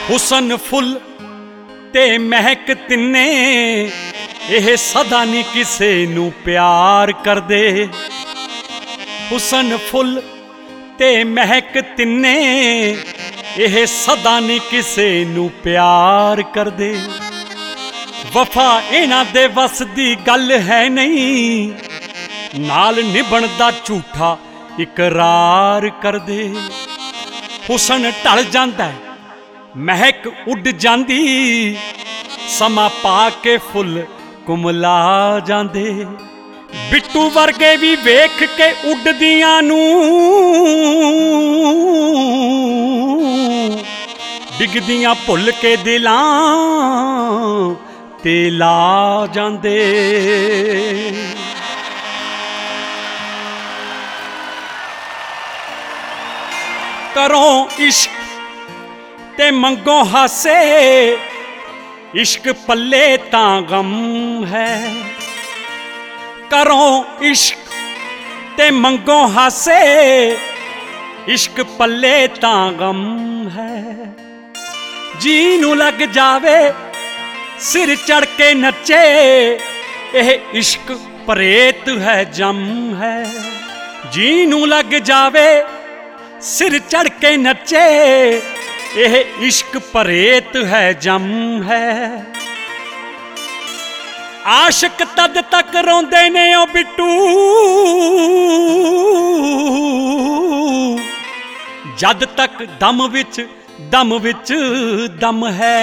हुसन फुल ते महक तिन्ने ਇਹ सदा नहीं किसे नू प्यार करदे। हुसन फुल ते महक तिन्ने ਇਹ सदा नहीं किसे नू प्यार करदे। वफा इन्हां दे वस दी गल है नहीं, नाल निभण दा झूठा इकरार करदे। हुसन ढल जांदा महक उड़ जांदी, समा पा के फुल कुमला जांदे। बिट्टू वर्गे भी वेख के उड़दियां नू डिगदियां भुल के दिलां ते ला जांदे। करो इश्क ते मंगो हासे, इश्क पल्ले तां गम है। करो इश्क ते मंगो हासे, इश्क पल्ले तां गम है। जी नू लग जावे सिर चढ़ के नचे, यह इश्क प्रेत है जम है। जी नू लग जावे सिर चढ़ के नचे, यह इश्क प्रेत है जम है। आशिक तद तक रोंदे ने ओ बिट्टू, जद तक दम विच दम है।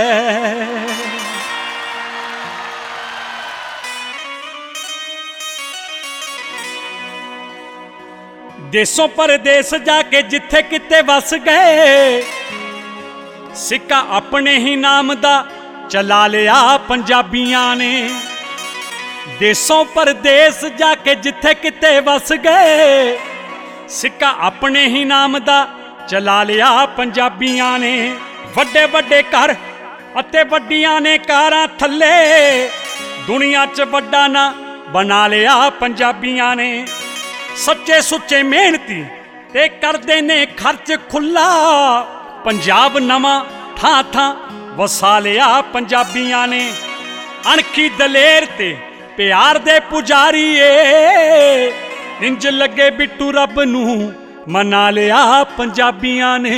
देसों परदेस जाके जिथे किते वस गए, सिक्का अपने ही नाम दा चला लिया पंजाबियां ने। देसों परदेस जाके जिथे किते वस गए, सिक्का अपने ही नाम दा चला लिया पंजाबियां ने। वड्डे वड्डे घर अते वड्डियां ने कारां थल्ले, दुनिया च वड्डा ना बना लिया पंजाबियां ने। सच्चे सुच्चे मेहनती ते करदे ने खर्च खुला, पंजाब नवां थां थां वसा लिया पंजाबियां ने। अणखी दलेर ते प्यार दे पुजारी ए, इंज लगे बिट्टू रब नू मना लिया पंजाबियां ने।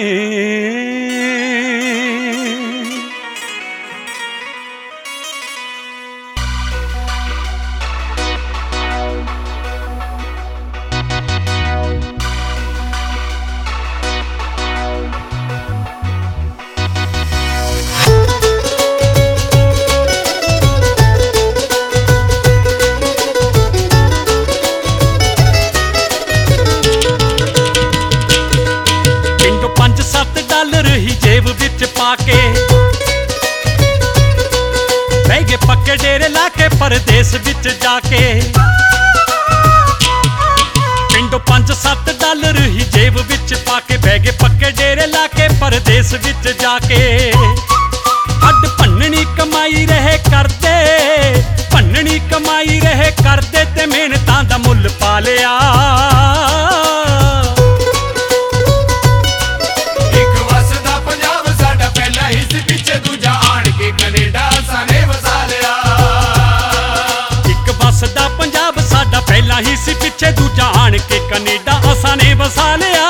$5-7 ही जेब विच पाके बह गए पक्के डेरे लाके परदेस विच जाके। पिंडों $5-7 ही जेब विच पाके बह गए पक्के डेरे लाके परदेस विच जाके। हड भन्ननी कमाई रहे करदे, भन्ननी कमाई रहे करदे ते मेहनतां दा मुल पा लिया। पहला ही सी पिछे दूजा आन के कनेडा असां ने वसा लिया।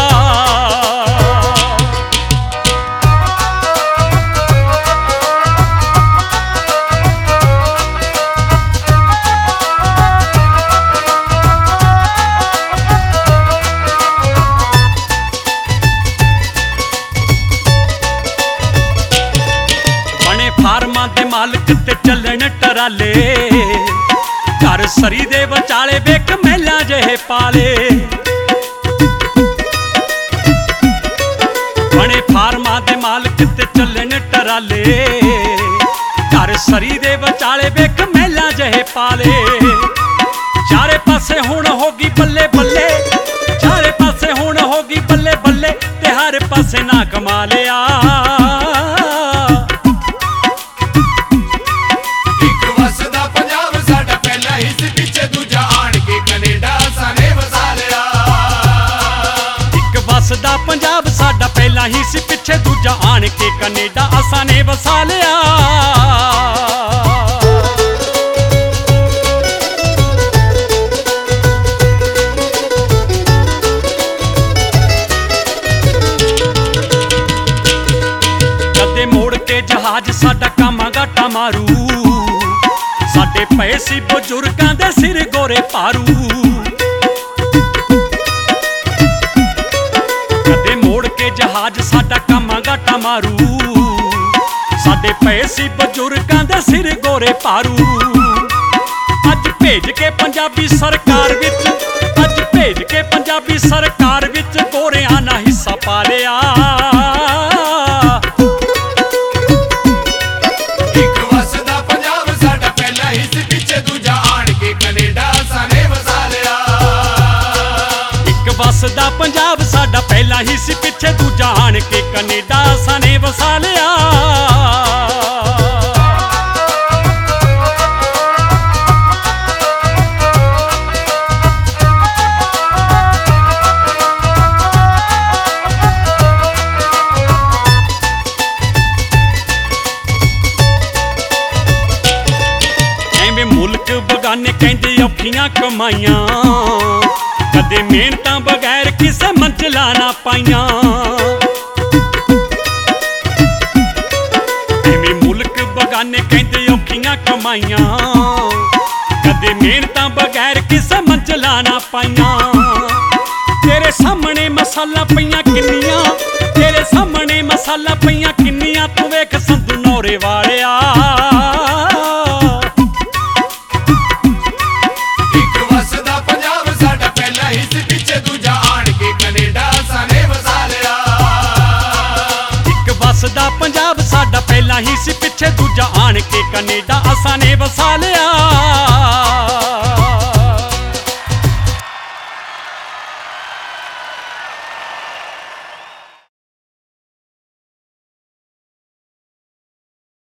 बने फार्मां दे मालक ते चलन टराले, घर सरी दे विचाले वेख महला जहे पाले। बने फार्मां दे मालक ते चलन टराले, घर सरी दे विचाले वेख महला जहे पाले। चारे पासे हुण होगी बल्ले बल्ले, चारे पासे हुण होगी बल्ले बल्ले, ते हर पासे ना कमा लिया। पंजाब साडा पहला ਹੀ ਸੀ ਪਿੱਛੇ ਦੂਜਾ ਆਣ ਕੇ ਕੈਨੇਡਾ ਅਸਾਂ ਨੇ ਵਸਾ ਲਿਆ। ਕਦੇ ਮੋੜ ਕੇ ਜਹਾਜ਼ ਸਾਡਾ ਕਾਮਾ ਘਾਟਾ ਮਾਰੂ, ਸਾਡੇ ਪਏ ਸੀ ਬਜ਼ੁਰਗਾਂ ਦੇ ਸਿਰ ਗੋਰੇ ਭਾਰੂ। ਕਦੇ ਮੋੜ ਕੇ ਜਹਾਜ਼ ਸਾਡਾ ਕਾਮਾ ਘਾਟਾ ਮਾਰੂ, ਸਾਡੇ ਪਏ ਸੀ ਬਜ਼ੁਰਗਾਂ ਦੇ ਸਿਰ ਗੋਰੇ ਭਾਰੂ। ਅੱਜ ਭੇਜ ਕੇ ਪੰਜਾਬੀ ਸਰਕਾਰ ਵਿੱਚ, ਅੱਜ ਭੇਜ ਕੇ ਪੰਜਾਬੀ ਸਰਕਾਰ ਵਿੱਚ ਗੋਰਿਆਂ ਨਾ ਹਿੱਸਾ ਪਾ ਲਿਆ। ਵਸਦਾ ਪੰਜਾਬ ਸਾਡਾ ਪਹਿਲਾਂ ਹੀ ਸੀ ਪਿੱਛੇ ਦੂਜਾ ਆਣ ਕੇ ਕੈਨੇਡਾ ਅਸਾਂ ਨੇ ਵਸਾ ਲਿਆ। ਐਵੇਂ ਮੁਲਕ ਬਗਾਨੇ ਕਹਿੰਦੇ ਔਖੀਆਂ ਕਮਾਈਆਂ, ਕਦੇ ਮਿਹਨਤਾਂ ਬਗੈਰ ਕਿਸੇ ਮੰਜ਼ਿਲਾਂ ਨਾ ਪਾਈਆਂ। ਐਵੇਂ ਮੁਲਕ ਬਗਾਨੇ ਕਹਿੰਦੇ ਔਖੀਆਂ ਕਮਾਈਆਂ, ਕਦੇ ਮਿਹਨਤਾਂ ਬਗੈਰ ਕਿਸੇ ਮੰਜ਼ਿਲਾਂ ਨਾ ਪਾਈਆਂ। ਤੇਰੇ ਸਾਹਮਣੇ ਮਸਾਲਾ ਪਈਆਂ ਕਿੰਨੀਆਂ, ਤੇਰੇ ਸਾਹਮਣੇ ਮਸਾਲਾ ਪਈਆਂ ਕਿੰਨੀਆਂ, ਤੂੰ ਵੇਖ ਸੰਧੂ ਨੌਰੇ ਵਾਲਿਆ। ਵਸਦਾ ਪੰਜਾਬ ਸਾਡਾ ਪਹਿਲਾਂ ਹੀ ਸੀ ਪਿੱਛੇ ਦੂਜਾ ਆਣ ਕੇ ਕੈਨੇਡਾ ਅਸਾਂ ਨੇ ਵਸਾ ਲਿਆ।